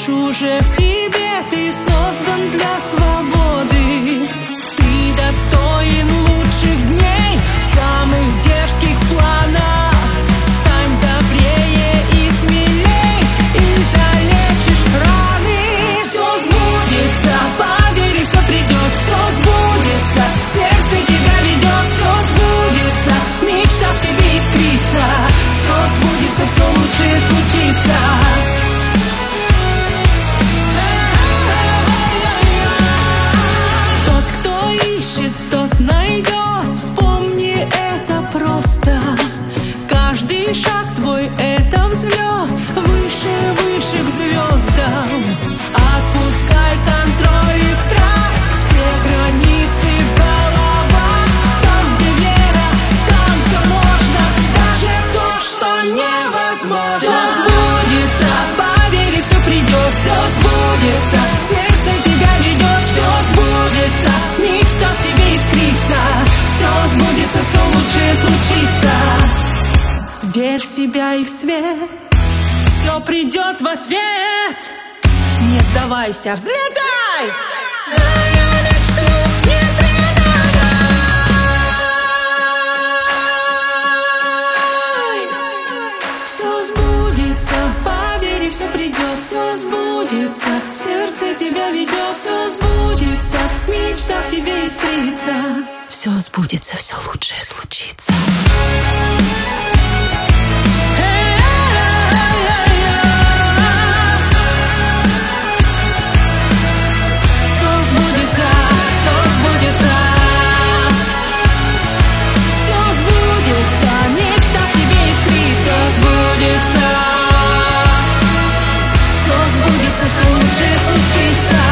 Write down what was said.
Ложь уже в тебе, ты создан для свободы. Ты достоин лучших дней, самых дерзких планов. Стань добрее и смелей, и залечишь раны. Все сбудется, поверь, все придет, все сбудется. Сердце тебя ведет, все сбудется. Мечта в тебе искрится, все сбудется, все лучшее случится. Шаг твой — это взлет выше, выше к звездам. Отпускай контроль и страх, все границы в головах. Там, где вера, там все можно, даже то, что невозможно. Все сбудется, поверь, все придет, все сбудется. Сердце тебя ведет, все сбудется. Мечта в тебе искрится, все сбудется, все лучшее случится. Верь в себя и в свет, все придет в ответ. Не сдавайся, взлетай! Свою мечту не предай. Все сбудется, поверь, все придет, все сбудется. Сердце тебя ведет, все сбудется. Мечта в тебе искрится, все сбудется, все лучшее случится. Все лучшее случится.